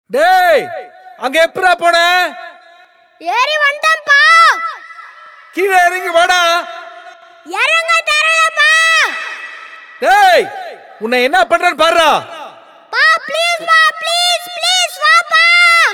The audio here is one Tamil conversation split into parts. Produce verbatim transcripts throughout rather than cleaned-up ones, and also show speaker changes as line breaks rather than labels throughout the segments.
டேய் அங்க எப்பறா போன?
ஏறி வந்தேன்ப்பா.
கீழ இறங்கி வாடா.
இறங்க தரலப்பா.
டேய் உன்னை என்ன பண்றேன்னு பாருடா.
பா ப்ளீஸ் பா ப்ளீஸ் ப்ளீஸ் வாப்பா.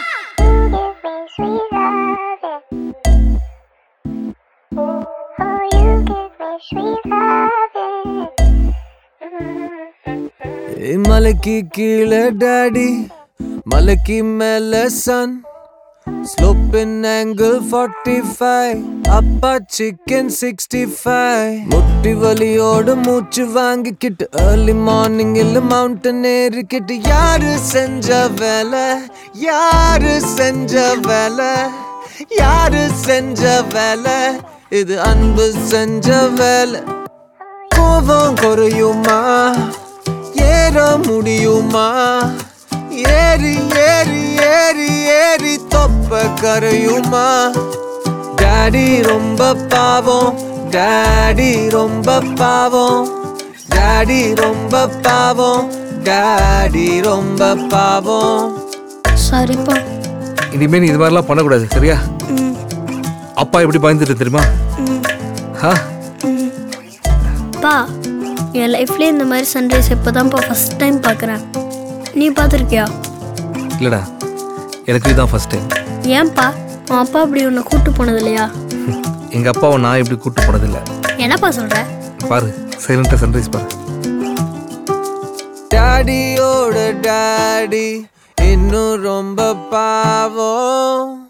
மலைக்கு கீழே டாடி, மலைக்கு மேல சன், ஸ்லோப்பின் ஆங்கிள் ஃபார்ட்டி ஃபைவ், அப்பா சிக்கன் சிக்ஸ்டி ஃபைவ். முட்டி வலியோடு மூச்சு வாங்கிக்கிட்டு ஏர்லி மார்னிங் இல்ல மவுண்டன் ஏறிக்கிட்டு யாரு செஞ்ச வேலை, யாரு செஞ்ச வேலை, யாரு செஞ்ச வேலை, இது அன்பு செஞ்ச வேலை. கோபம் குறையுமா, ஏற முடியுமா, ஏறி ஏறி ஏறி ஏறி தொப்ப கரையுமா. டாடி ரொம்ப பாவம், டாடி ரொம்ப பாவம், டாடி ரொம்ப பாவம், டாடி ரொம்ப பாவம்.
சரிப்பா.
இனிமே நீ இது மாதிரிலாம் பண்ணக்கூடாது சரியா? அப்பா எப்படி பயந்துட்டு தெரியுமா?
பா என் லைஃப்லேயே இந்த மாதிரி சன்ரைஸ் இப்போ தான்ப்பா ஃபஸ்ட் டைம் பார்க்குறேன். நீ பார்த்துருக்கியா?
இல்லடா எனக்கு இதுதான் ஃபர்ஸ்ட் டைம்.
ஏன்பா உன் அப்பா அப்படி உன்னை கூட்டு போனது இல்லையா?
எங்க அப்பாவை நான் எப்படி கூட்டு போனதில்லை.
என்னப்பா சொல்ற?
பாரு சைலண்டா சன்ரைஸ் பாரு.
டாடியோட டாடி இன்னும் ரொம்ப பாவம்.